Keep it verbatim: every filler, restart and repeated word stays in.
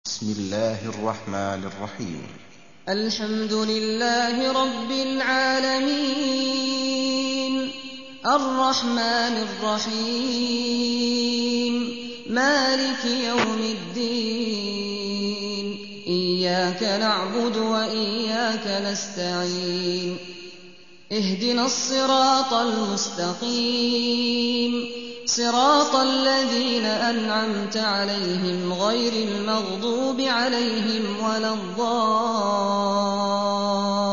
بسم الله الرحمن الرحيم. الحمد لله رب العالمين الرحمن الرحيم مالك يوم الدين إياك نعبد وإياك نستعين اهدنا الصراط المستقيم صراط الذين أنعمت عليهم غير المغضوب عليهم ولا الضالين